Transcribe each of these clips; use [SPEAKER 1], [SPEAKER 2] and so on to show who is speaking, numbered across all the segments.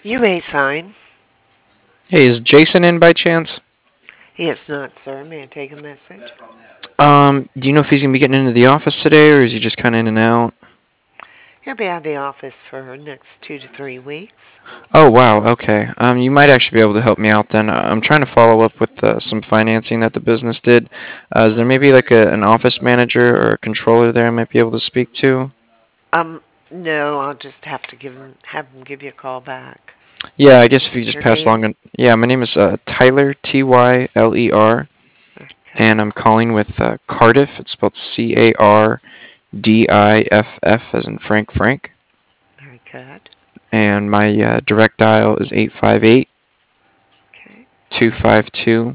[SPEAKER 1] You may sign.
[SPEAKER 2] Hey, is Jason in by chance?
[SPEAKER 1] He is not, sir. May I take a message?
[SPEAKER 2] Do you know if he's gonna be getting into the office today, or is he just kind of in and out?
[SPEAKER 1] He'll be out of the office for the next 2 to 3 weeks.
[SPEAKER 2] Oh, wow. Okay. You might actually be able to help me out then. I'm trying to follow up with some financing that the business did. Is there maybe like an office manager or a controller there I might be able to speak to?
[SPEAKER 1] Um, no, I'll just have to have him give you a call back.
[SPEAKER 2] Yeah, I guess if you could just
[SPEAKER 1] Your
[SPEAKER 2] pass along.
[SPEAKER 1] name?
[SPEAKER 2] Yeah, my name is Tyler Tyler,
[SPEAKER 1] Okay,
[SPEAKER 2] and I'm calling with Cardiff. It's spelled Cardiff, as in Frank.
[SPEAKER 1] very good.
[SPEAKER 2] And my direct dial is 858
[SPEAKER 1] Okay,
[SPEAKER 2] 252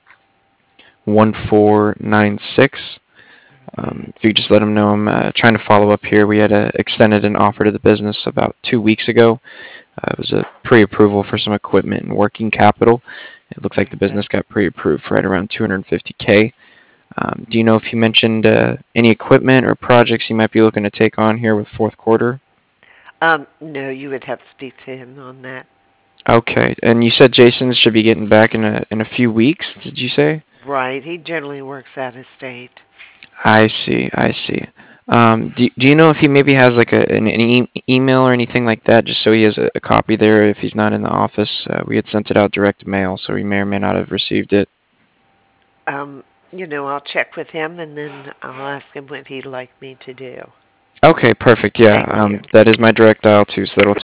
[SPEAKER 2] 1496.
[SPEAKER 1] very good.
[SPEAKER 2] If you just let them know I'm trying to follow up here, we had extended an offer to the business about 2 weeks ago. It was a pre-approval for some equipment and working capital. It looks like
[SPEAKER 1] Very
[SPEAKER 2] the
[SPEAKER 1] good.
[SPEAKER 2] business got pre-approved for right around 250K. Do you know if you mentioned any equipment or projects you might be looking to take on here with fourth quarter?
[SPEAKER 1] No, you would have to speak to him on that.
[SPEAKER 2] Okay, and you said Jason should be getting back in a few weeks. Did you say?
[SPEAKER 1] Right, he generally works out of state.
[SPEAKER 2] I see. I see. Do you know if he maybe has like an email or anything like that, just so he has a copy there if he's not in the office? We had sent it out direct mail, so he may or may not have received it.
[SPEAKER 1] Um, I'll check with him and then I'll ask him what he'd like me to do.
[SPEAKER 2] Okay, perfect. Yeah,
[SPEAKER 1] Thank you.
[SPEAKER 2] that is my direct dial too, so that'll